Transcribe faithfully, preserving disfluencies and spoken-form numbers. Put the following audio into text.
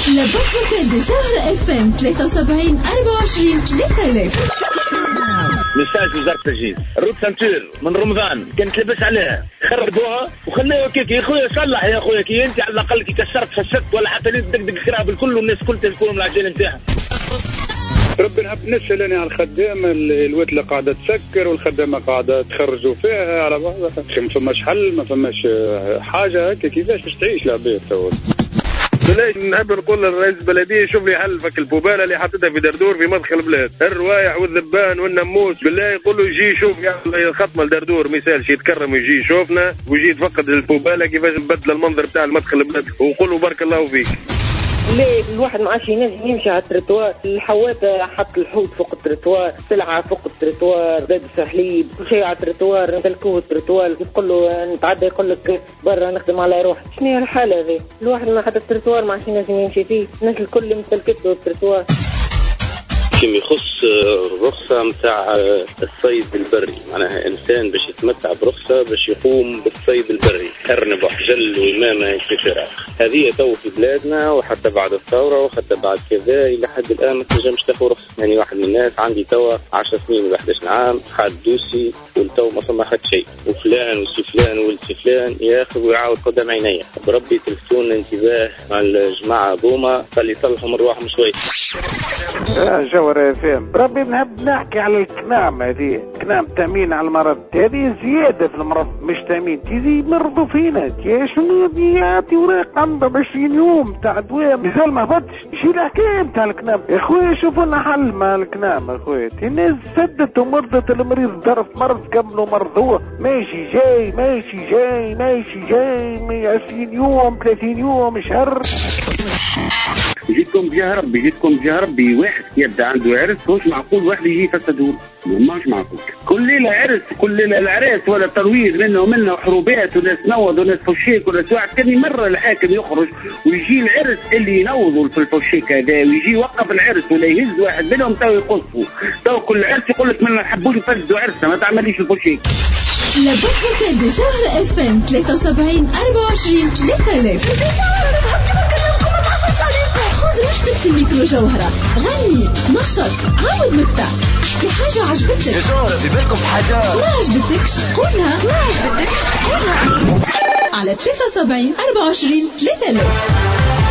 لبوكة دي شهر اف ام ثلاثة وسبعين أربعة وعشرين ثلاثة آلاف. مساج وزارة التجهيز الروت سانتور من رمضان كانت لبس عليها خربوها وخليها كيكي يا خويا صلح يا خويا كي انت على الاقل كي كسرت فسدت ولا حتى تدقدق كراب بالكل والناس كلها تكون من العجين نتاعها. ربي نحب نسأل أنا على الخدامة الوتلة قاعدة تسكر والخدامة قاعدة تخرجوا فيها على بعضها، ما فماش حل ما فماش حاجة هكا كيفاش باش تعيش العباد تو؟ بلاش نحب نقول للرئيس البلدية شوف لي حل فك البوبالة اللي حطتها في دردور في مدخل البلاد، الروايح والذبان والنموس بالله يقول له يجي يشوف يعمل خطمة لدردور مثال يتكرم ويجي يشوفنا ويجي يتفقد البوبالة كيفاش نبدل المنظر بتاع المدخل البلاد ونقول له بارك الله فيك. ليه الواحد ما عادش ينجم يمشي على التريتوار، الحواته حط الحوت فوق التريتوار، سلعه فوق التريتوار، زاد حليب كل شيء على التريتوار، نتلكوه التريتوار تقول له نتعدى يقول لك برا نخدم على روحي. شنو هي الحاله هذه؟ الواحد ما حتى التريتوار ما عادش ينجم يمشي فيه، الناس الكل متلكته التريتوار. فيما يخص الرخصة متاع الصيد البري، معناها إنسان باش يتمتع برخصة باش يقوم بالصيد البري، أرنب وحجل وإمامة كثيرة. هذه تو في بلادنا وحتى بعد الثورة وحتى بعد كذا إلى حد الآن ما تنجمش تاخذ رخصة. يعني واحد من الناس عندي توا عشر سنين ولا أحد عشر عام حاد دوسي والتو ما فما حد شيء، وفلان وسي فلان والسي فلان ياخذ ويعاود قدام عينيا. بربي تلفتون انتباه مع الجماعة بوما خلي يصلحوا من روحهم شوي. جوهر فهم ربي نحب نحكي على الكنام. هذه كنام تأمين على المرض، هذه زيادة في المرض مش تأمين، تيجي مرضوا فينا يا شنو يعطي وراق عنده عشرين يوم تاع دواء مازال ما هبطش. شي الحكاية متاع الكنام يا خويا؟ شوفوا لنا حل مع الكنام يا خويا. الناس سدت ومرضت، المريض ضرب مرض قبله مرض، هو ماشي جاي ماشي جاي ماشي جاي عشرين يوم ثلاثين يوم شهر. جيتكم بجاه ربي جيتكم بجاه ربي واحد يبدا عنده عرس مش معقول واحد يجي يفسدهول، مش معقول. كل ليله عرس كل ليله العرس ولا ترويج منه ومنه حروبات وناس نوض وناس فشيك وناس واحد. ثاني مره الحاكم يخرج ويجي العرس اللي ينوضوا في الفشيك هذا ويجي يوقف العرس ولا يهز واحد منهم تو يقصوا تو كل عرس يقول لك ما نحبوش نفسدوا عرسنا ما تعمليش الفشيك. لبوكة دي شهر اف ام ثلاثة وسبعين أربعة وعشرين ثلاثة آلاف. خذ راحتك في الميكرو جوهرة، غني نشط عاود مفتاح، احكي حاجة عجبتك يا جوهرة في بالكم حاجة ما عجبتكش قولها ما عجبتكش قولها على ثلاثة وسبعين أربعة وعشرين ثلاثة آلاف.